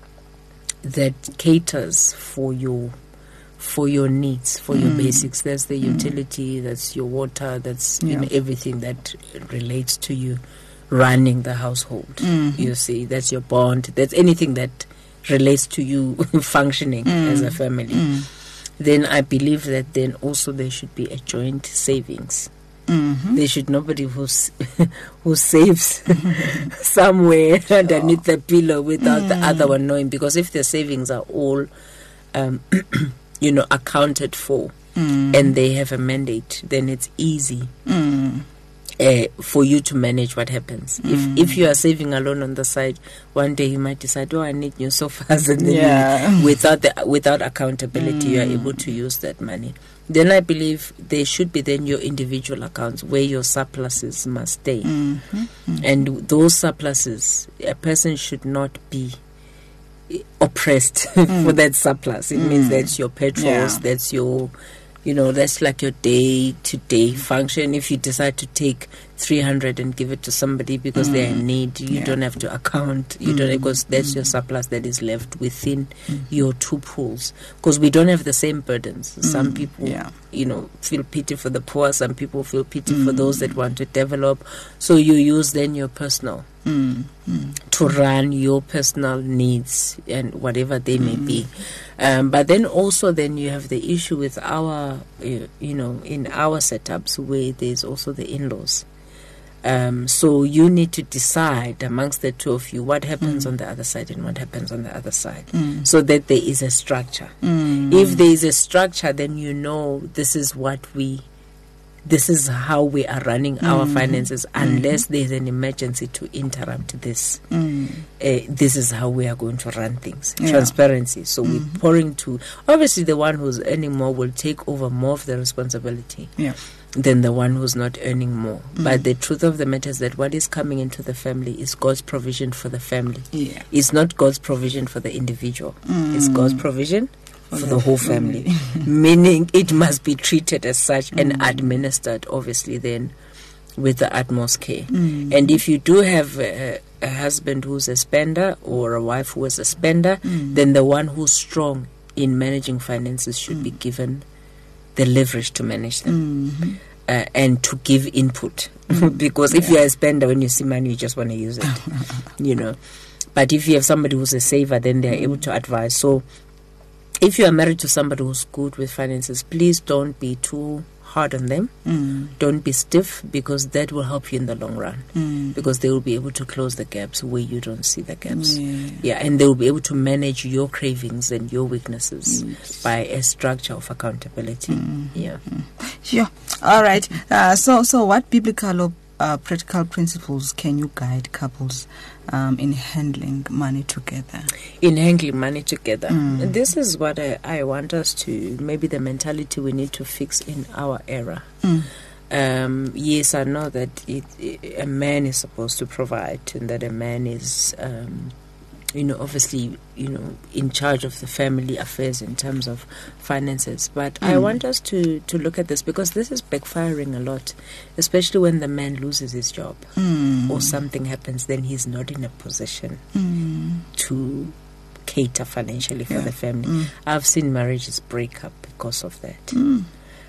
that caters for your for your needs, for mm. your basics. That's the utility, mm. that's your water, that's yeah. you know, everything that relates to you running the household. Mm. You see, that's your bond, that's anything that relates to you functioning mm. as a family. Mm. Then I believe that then also there should be a joint savings. Mm-hmm. There should nobody who's who saves somewhere underneath the pillow without mm. the other one knowing. Because if the savings are all, um, you know, accounted for, mm. and they have a mandate, then it's easy mm. uh, for you to manage what happens. Mm. If if you are saving alone on the side, one day you might decide, oh, I need new sofas, and then yeah. you, without the without accountability, mm. you are able to use that money. Then I believe there should be then your individual accounts where your surpluses must stay. Mm-hmm. Mm-hmm. And those surpluses, a person should not be oppressed mm. for that surplus. It mm. means that's your petrols, yeah. that's your, you know, that's like your day-to-day function. If you decide to take three hundred and give it to somebody because mm. they're in need, you yeah. don't have to account. You mm. don't, because that's mm. your surplus that is left within mm. your two pools. Because we don't have the same burdens. Mm. Some people, yeah. you know, feel pity for the poor. Some people feel pity mm. for those that want to develop. So you use then your personal mm. Mm. to run your personal needs and whatever they mm. may be. Um, but then also then you have the issue with our, you know, in our setups where there's also the in-laws. Um, so you need to decide amongst the two of you what happens mm. on the other side and what happens on the other side, mm. so that there is a structure. Mm. If there is a structure, then you know this is what we, this is how we are running mm. our finances. Unless mm-hmm. there is an emergency to interrupt this, mm. uh, this is how we are going to run things. Yeah. Transparency. So mm-hmm. we're pouring to, obviously the one who's earning more will take over more of the responsibility. Yeah. Than the one who's not earning more. Mm. But the truth of the matter is that what is coming into the family is God's provision for the family. Yeah. It's not God's provision for the individual. Mm. It's God's provision for, for the whole family. Meaning it must be treated as such mm. and administered, obviously, then with the utmost care. Mm. And if you do have a, a husband who's a spender or a wife who is a spender, mm. then the one who's strong in managing finances should mm. be given the leverage to manage them. Mm-hmm. Uh, and to give input. Mm. Because if yeah. you're a spender, when you see money, you just want to use it. You know. But if you have somebody who's a saver, then they're able to advise. So if you are married to somebody who's good with finances, please don't be too hard on them. Mm. Don't be stiff, because that will help you in the long run. Mm. Because they will be able to close the gaps where you don't see the gaps. Yeah, yeah, and they will be able to manage your cravings and your weaknesses yes. by a structure of accountability. Mm. Yeah. Mm. Sure. All right. Uh, so, so what biblical or uh, practical principles can you guide couples um, in handling money together? In handling money together. Mm. This is what I, I want us to, maybe the mentality we need to fix in our era. Mm. Um, yes, I know that it, it, a man is supposed to provide, and that a man is, um, you know, obviously, you know, in charge of the family affairs in terms of finances. But mm. I want us to, to look at this, because this is backfiring a lot, especially when the man loses his job mm. or something happens, then he's not in a position mm. to cater financially for yeah. the family. Mm. I've seen marriages break up because of that. Mm.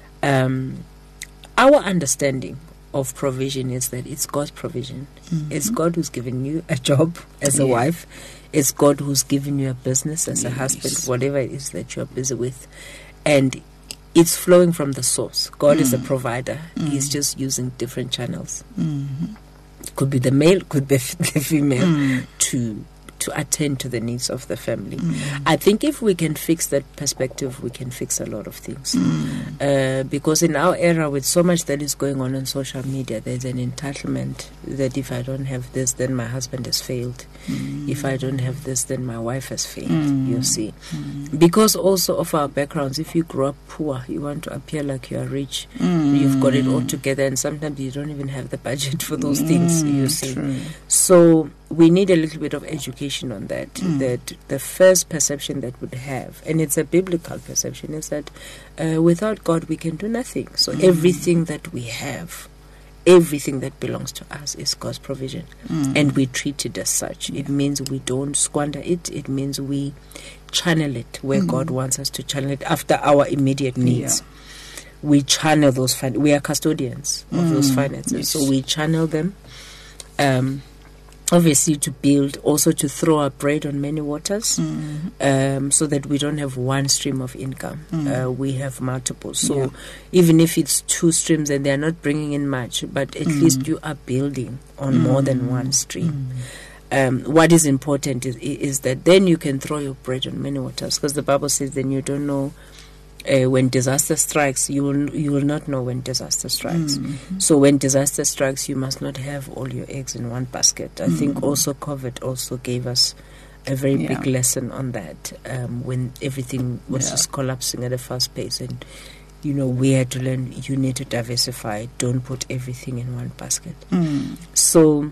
Um, our understanding of provision is that it's God's provision. Mm-hmm. It's God who's given you a job as a yeah. wife. It's God who's given you a business as yes. a husband, whatever it is that you're busy with. And it's flowing from the source. God mm. is a provider. Mm. He's just using different channels. Mm-hmm. Could be the male, could be the female, mm. to to attend to the needs of the family. Mm. I think if we can fix that perspective, we can fix a lot of things. Mm. Uh, because in our era, with so much that is going on on social media, there's an entitlement that if I don't have this, then my husband has failed. Mm. If I don't have this, then my wife has failed, mm. you see. Mm. Because also of our backgrounds, if you grow up poor, you want to appear like you are rich. Mm. You've got it all together, and sometimes you don't even have the budget for those mm. things, you see. True. So we need a little bit of education on that, mm. that the first perception that we have, and it's a biblical perception, is that uh, without God we can do nothing. So mm. everything that we have, everything that belongs to us is God's provision, mm. and we treat it as such. Yeah. It means we don't squander it. It means we channel it where mm. God wants us to channel it after our immediate needs. Yeah. We channel those fin- we are custodians of mm. those finances, yes. so we channel them. Um, Obviously, to build, also to throw our bread on many waters, mm. um, so that we don't have one stream of income. Mm. Uh, we have multiple. So yeah. even if it's two streams and they're not bringing in much, but at mm. least you are building on mm. more than one stream. Mm. Um, what is important is, is that then you can throw your bread on many waters, because the Bible says then you don't know Uh, when disaster strikes, you will you will not know when disaster strikes. Mm-hmm. So when disaster strikes, you must not have all your eggs in one basket. I mm-hmm. think also COVID also gave us a very yeah. big lesson on that, um, when everything was yeah. just collapsing at a fast pace, and you know we had to learn you need to diversify. Don't put everything in one basket. Mm. So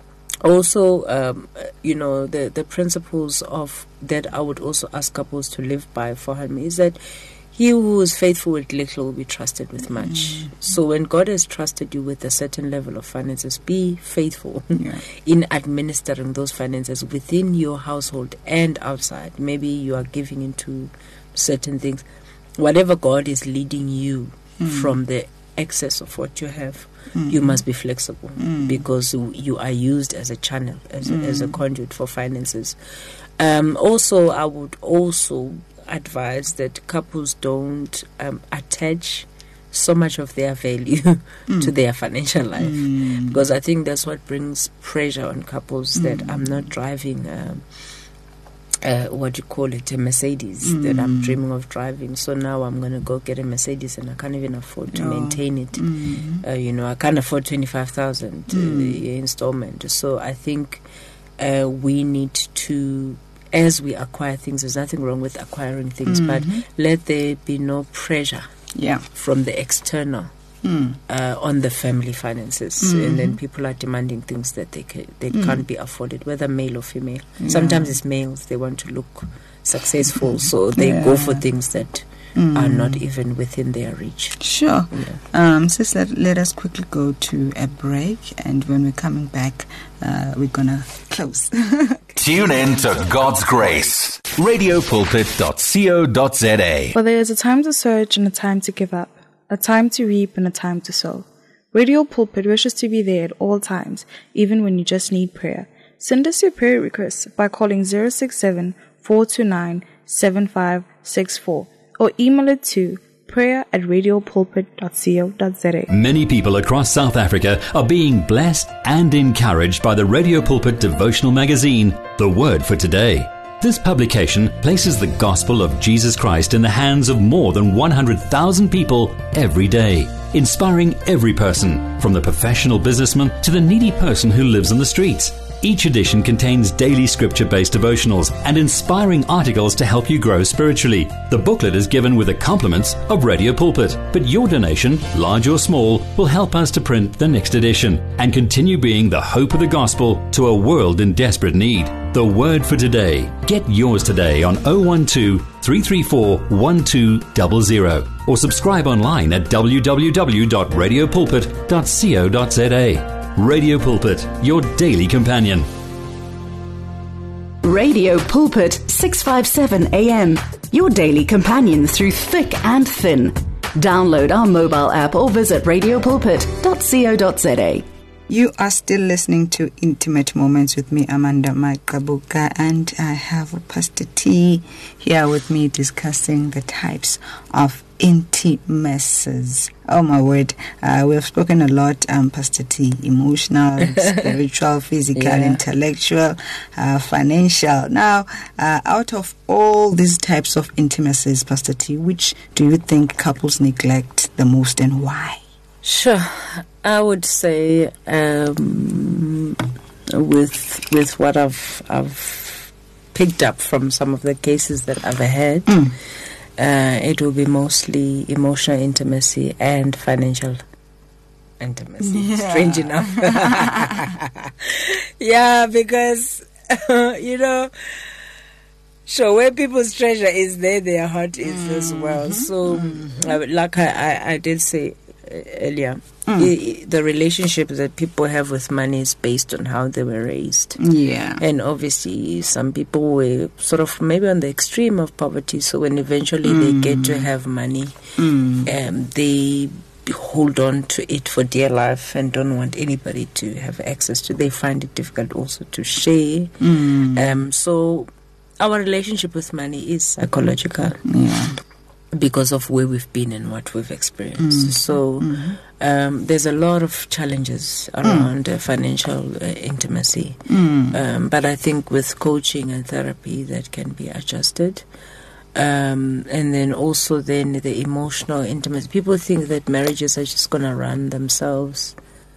also, um, you know, the the principles of that I would also ask couples to live by for me is that he who is faithful with little will be trusted with much. Mm-hmm. So when God has trusted you with a certain level of finances, be faithful yeah. in administering those finances within your household and outside. Maybe you are giving into certain things. Whatever God is leading you mm. from the excess of what you have, mm. you must be flexible mm. because you are used as a channel, as, mm. a, as a conduit for finances. Um, also, I would also advise that couples don't um, attach so much of their value mm. to their financial life, mm. because I think that's what brings pressure on couples, mm. that I'm not driving um, uh, what you call it, a Mercedes mm. that I'm dreaming of driving, so now I'm going to go get a Mercedes and I can't even afford to oh. maintain it. Mm. Uh, you know, I can't afford twenty-five thousand mm. uh, installment. So I think uh, we need to, as we acquire things, there's nothing wrong with acquiring things, mm-hmm. but let there be no pressure yeah. from the external mm. uh, on the family finances. Mm-hmm. And then people are demanding things that they, ca- they mm. can't be afforded, whether male or female. Yeah. Sometimes it's males, they want to look successful, so they yeah. go for things that Mm. are not even within their reach. Sure. Yeah. Um, sis, let, let us quickly go to a break, and when we're coming back, uh, we're going to close. Tune in to God's Grace. radio pulpit dot co dot za. For there is a time to search and a time to give up, a time to reap and a time to sow. Radio Pulpit wishes to be there at all times, even when you just need prayer. Send us your prayer requests by calling zero six seven, four two nine, seven five six four or email it to prayer at radio pulpit dot co dot za. Many people across South Africa are being blessed and encouraged by the Radio Pulpit devotional magazine, The Word for Today. This publication places the gospel of Jesus Christ in the hands of more than one hundred thousand people every day, inspiring every person, from the professional businessman to the needy person who lives on the streets. Each edition contains daily scripture-based devotionals and inspiring articles to help you grow spiritually. The booklet is given with the compliments of Radio Pulpit, but your donation, large or small, will help us to print the next edition and continue being the hope of the gospel to a world in desperate need. The Word for Today. Get yours today on oh one two, three three four, one two zero zero or subscribe online at w w w dot radio pulpit dot co dot za. Radio Pulpit, your daily companion. Radio Pulpit six fifty-seven A M, your daily companion through thick and thin. Download our mobile app or visit radio pulpit dot co dot za. You are still listening to Intimate Moments with me, Amanda Makabuka, and I have Pastor T here with me discussing the types of intimacies. Oh my word, uh, we have spoken a lot, um, Pastor T, emotional, spiritual, physical, yeah. intellectual, uh, financial. Now, uh, out of all these types of intimacies, Pastor T, which do you think couples neglect the most and why? Sure. I would say um, with with what I've I've picked up from some of the cases that I've had, mm. uh, it will be mostly emotional intimacy and financial intimacy. Yeah. Strange enough. Yeah, because you know, sure, where people's treasure is, there their heart is mm-hmm. as well. So, mm-hmm. uh, like I, I, I did say earlier, mm. I, the relationship that people have with money is based on how they were raised. Yeah. And obviously some people were sort of maybe on the extreme of poverty, so when eventually mm. they get to have money, mm. um, they hold on to it for dear life and don't want anybody to have access to. They find it difficult also to share. Mm. Um, so our relationship with money is psychological. Yeah. Because of where we've been and what we've experienced. Mm. So mm-hmm. um, there's a lot of challenges around mm. uh, financial uh, intimacy. Mm. Um, but I think with coaching and therapy that can be adjusted. Um, and then also then the emotional intimacy. People think that marriages are just going to run themselves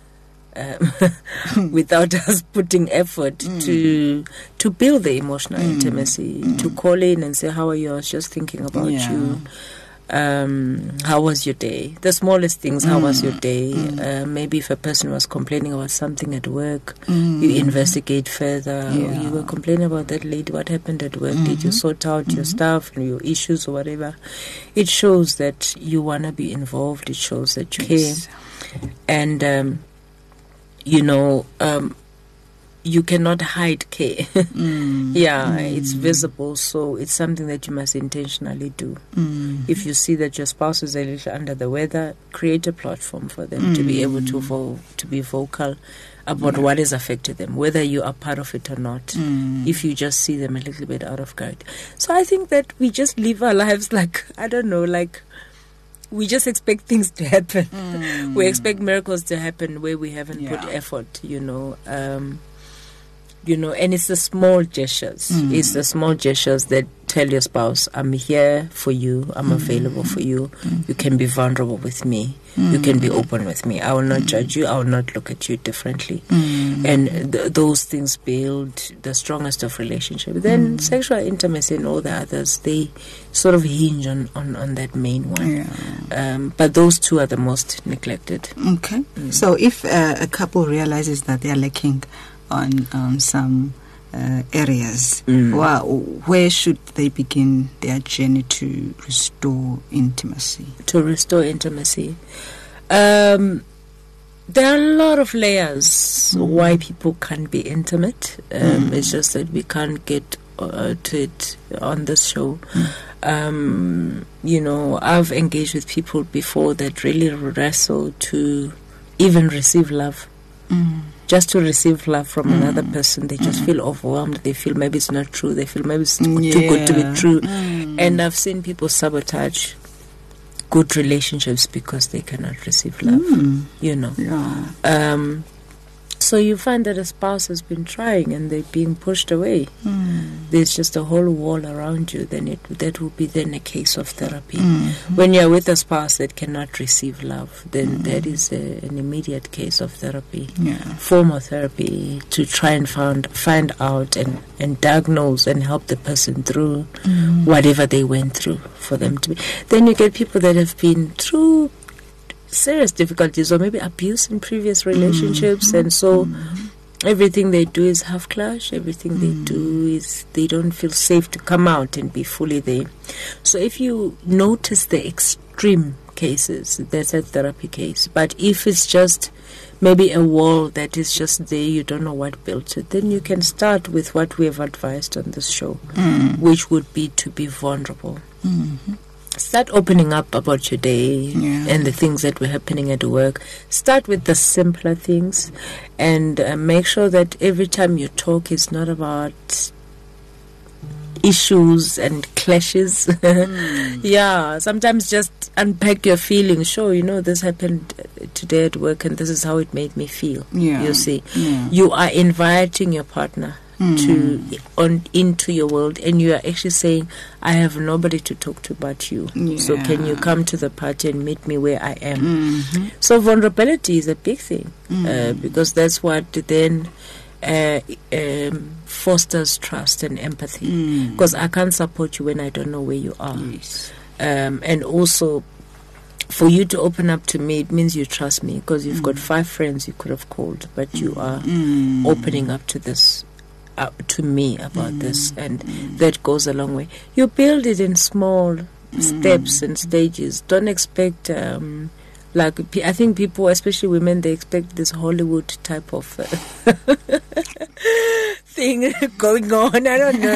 um, without us putting effort mm. to to build the emotional mm. intimacy, mm. to call in and say, how are you? I was just thinking about yeah. you. Um, how was your day? The smallest things, mm. how was your day? Mm. Uh, maybe if a person was complaining about something at work, mm. you investigate further. Yeah. You were complaining about that lady, what happened at work? Mm-hmm. Did you sort out mm-hmm. your stuff and your issues or whatever? It shows that you want to be involved. It shows that you yes. care. And um, you know, um, you cannot hide care. mm. Yeah, mm. it's visible, so it's something that you must intentionally do. Mm. If you see that your spouse is a little under the weather, create a platform for them mm. to be able to vo- to be vocal about yeah. what has affected them, whether you are part of it or not, mm. if you just see them a little bit out of character. So I think that we just live our lives like, I don't know, like... we just expect things to happen. Mm. We expect miracles to happen where we haven't yeah. put effort, you know. Um, you know, and it's the small gestures. Mm. It's the small gestures that tell your spouse, I'm here for you. I'm mm. available for you. Mm. You can be vulnerable with me. Mm. You can be open with me. I will not mm. judge you. I will not look at you differently. Mm. And th- those things build the strongest of relationships. Then mm. sexual intimacy and all the others, they sort of hinge on, on, on that main one. Yeah. Um, but those two are the most neglected. Okay. Mm. So if uh, a couple realizes that they are lacking on um, some uh, areas. Mm. Wow, where should they begin their journey to restore intimacy? To restore intimacy. Um, there are a lot of layers mm. why people can't be intimate. Um, mm. It's just that we can't get uh, to it on this show. Mm. Um, you know, I've engaged with people before that really wrestle to even receive love. Mm. Just to receive love from mm. another person, they just mm. feel overwhelmed. They feel maybe it's not true. They feel maybe it's too, yeah. too good to be true. Mm. And I've seen people sabotage good relationships because they cannot receive love. Mm. You know. Yeah. Um, so you find that a spouse has been trying and they're being pushed away. Mm. There's just a whole wall around you. Then it that will be then a case of therapy. Mm. When you're with a spouse that cannot receive love, then Mm. that is a, an immediate case of therapy, Yeah. formal therapy, to try and find find out and, and diagnose and help the person through Mm. whatever they went through for them to be. Then you get people that have been through serious difficulties or maybe abuse in previous relationships, Mm. and so Mm. everything they do is half clash. Everything they Mm. do is they don't feel safe to come out and be fully there. So if you notice the extreme cases, that's a therapy case. But if it's just maybe a wall that is just there, you don't know what built it, then you can start with what we have advised on this show, Mm. which would be to be vulnerable. Mm-hmm. Start opening up about your day Yeah. and the things that were happening at work. Start with the simpler things, and uh, make sure that every time you talk, it's not about issues and clashes. Mm. Yeah, sometimes just unpack your feelings. Sure, you know, this happened today at work and this is how it made me feel. Yeah. You see, Yeah. you are inviting your partner Mm. to on into your world, and you are actually saying, I have nobody to talk to but you. So can you Yeah. come to the party and meet me where I am? Mm-hmm. So vulnerability is a big thing, Mm. uh, because that's what then uh, um, fosters trust and empathy. Mm. Because I can't support you when I don't know where you are. Yes. Um, and also, for you to open up to me, it means you trust me, because you've got five friends you could have called, but you are Mm. opening up to this, uh, to me about Mm. this, and that goes a long way. You build it in small steps and stages. Don't expect, um, like, pe- I think people, especially women, they expect this Hollywood type of uh, thing going on. I don't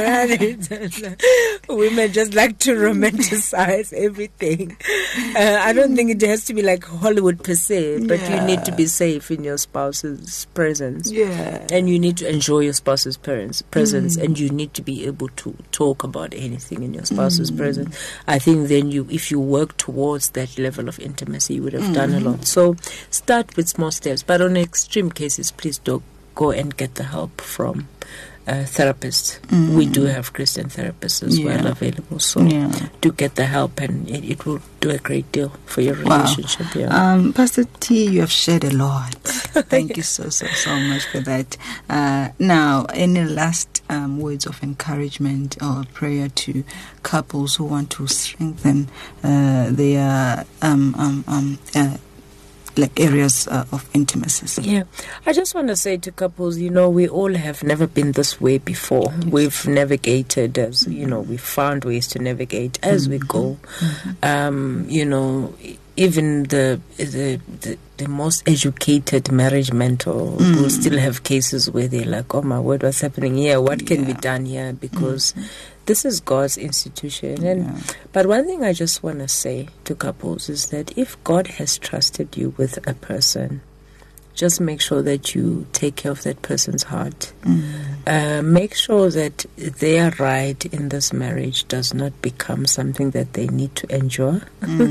know. Women just like to romanticize everything. Uh, I don't think it has to be like Hollywood per se, but you need to be safe in your spouse's presence. Yeah. And you need to enjoy your spouse's parents' presence, Mm. and you need to be able to talk about anything in your spouse's presence. I think then you, if you work towards that level of intimacy, you would have done a lot. So start with small steps, but on extreme cases, please do go and get the help from uh, therapists. Mm. We do have Christian therapists as well Yeah. available, so Yeah. do get the help, and it, it will do a great deal for your Wow. relationship. Yeah. Um, Pastor T, you have shared a lot. Thank you so, so, so much for that. Uh, now, any last um, words of encouragement or prayer to couples who want to strengthen uh, their um, um, um, uh, like areas uh, of intimacy? Yeah, I just want to say to couples, you know, we all have never been this way before. Yes. We've navigated as, you know, we've found ways to navigate as mm-hmm. we go. Mm-hmm. Um, you know, even the, the the the most educated marriage mentor mm. will still have cases where they're like, oh my word, what's happening here? What can yeah. be done here? Because mm-hmm. this is God's institution. And yeah. But one thing I just want to say to couples is that if God has trusted you with a person, just make sure that you take care of that person's heart. Mm. Uh, make sure that their right in this marriage does not become something that they need to endure.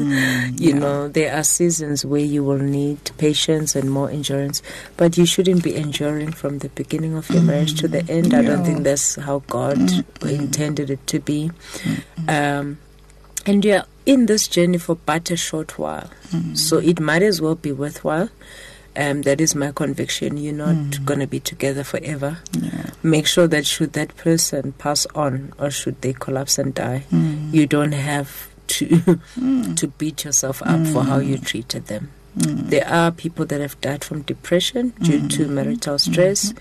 Mm, you yeah. know, there are seasons where you will need patience and more endurance, but you shouldn't be enduring from the beginning of your mm. marriage to the end. Yeah. I don't think that's how God mm. intended it to be. Mm. Um, and you're in this journey for but a short while, mm. so it might as well be worthwhile. Um, that is my conviction. You're not mm. going to be together forever. Yeah. Make sure that should that person pass on, or should they collapse and die, mm. you don't have to mm. to beat yourself up mm. for how you treated them. Mm. There are people that have died from depression due mm. to marital stress. Mm-hmm.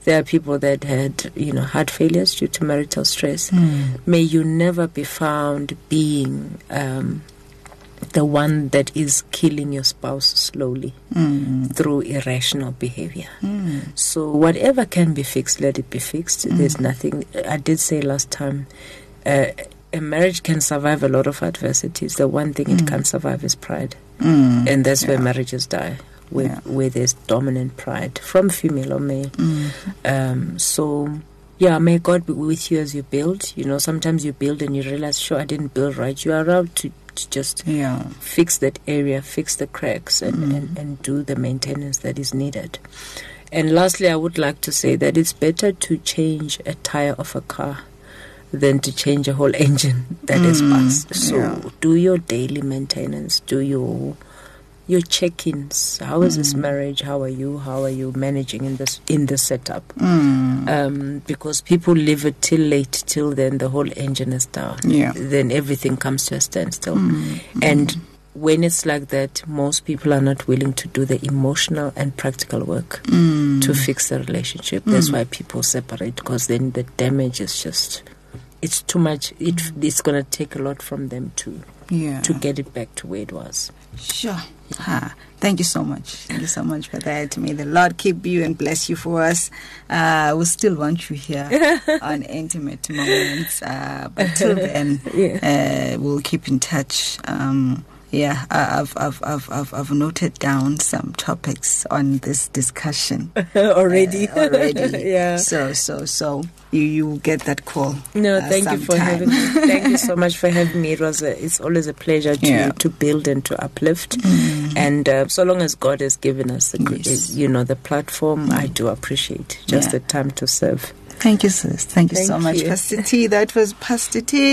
There are people that had, you know, heart failures due to marital stress. Mm. May you never be found being um, the one that is killing your spouse slowly mm. through irrational behavior. Mm. So whatever can be fixed, let it be fixed. Mm. There's nothing. I did say last time, uh, a marriage can survive a lot of adversities. The one thing mm. it can't survive is pride. Mm. And that's yeah. where marriages die. Where, yeah. where there's dominant pride from female or male. Mm. Um, so, yeah, may God be with you as you build. You know, sometimes you build and you realize, sure, I didn't build right. You are allowed to, to just yeah. fix that area, fix the cracks, and, mm. and, and do the maintenance that is needed. And lastly, I would like to say that it's better to change a tire of a car than to change a whole engine that mm. is passed. So yeah. do your daily maintenance, do your... your check-ins. How is mm. this marriage? How are you? How are you managing in this in the setup? Mm. Um, because people leave it till late. Till then, the whole engine is down. Yeah. Then everything comes to a standstill. Mm. And mm. when it's like that, most people are not willing to do the emotional and practical work mm. to fix the relationship. Mm. That's why people separate, because then the damage is just, it's too much. It, mm. It's going to take a lot from them to, yeah. to get it back to where it was. Sure. Ha. Thank you so much. Thank you so much for that. May the Lord keep you and bless you for us. Uh, we still want you here on Intimate Moments. Uh, but till then, yeah. uh, we'll keep in touch. Um, yeah, I've, I've, I've, I've, I've noted down some topics on this discussion already. Uh, already. yeah. So, so, so you you will get that call. No, uh, thank sometime. you for having me. Thank you so much for having me. It was a, it's always a pleasure to yeah. to build and to uplift. Mm. And uh, so long as God has given us the yes. you know the platform, mm. I do appreciate just yeah. the time to serve. Thank you, sis. Thank you thank so much, you. Pastor T. That was Pastor T.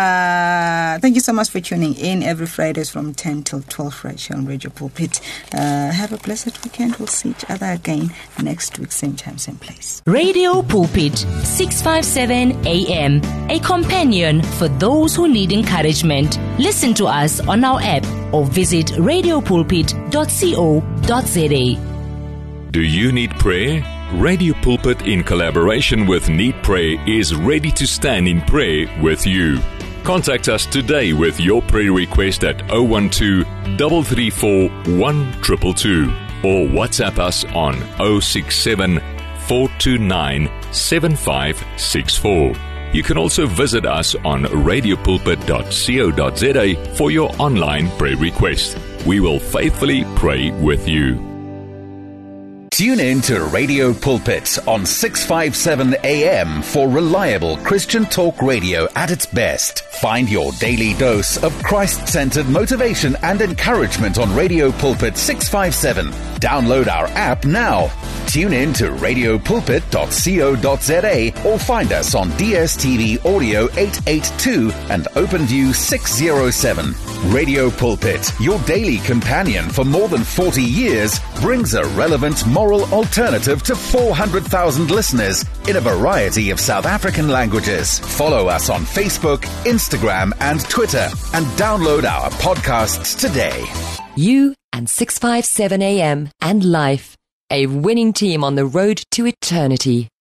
Uh, thank you so much for tuning in every Fridays from ten till twelve right here on Radio Pulpit. Uh, have a blessed weekend. We'll see each other again next week, same time, same place. Radio Pulpit, six fifty-seven A M, a companion for those who need encouragement. Listen to us on our app or visit radio pulpit dot co dot za. Do you need prayer? Radio Pulpit, in collaboration with Need Prayer, is ready to stand in prayer with you. Contact us today with your prayer request at zero one two, three three four, one two two two or WhatsApp us on zero six seven, four two nine, seven five six four. You can also visit us on radio pulpit dot co dot za for your online prayer request. We will faithfully pray with you. Tune in to Radio Pulpit on six fifty-seven A M for reliable Christian talk radio at its best. Find your daily dose of Christ-centered motivation and encouragement on Radio Pulpit six fifty-seven. Download our app now. Tune in to radio pulpit dot co dot za or find us on D S T V Audio eight eighty-two and OpenView six oh seven. Radio Pulpit, your daily companion for more than forty years, brings a relevant moral alternative to four hundred thousand listeners in a variety of South African languages. Follow us on Facebook, Instagram, and Twitter, and download our podcasts today. You and six fifty-seven A M and Life, a winning team on the road to eternity.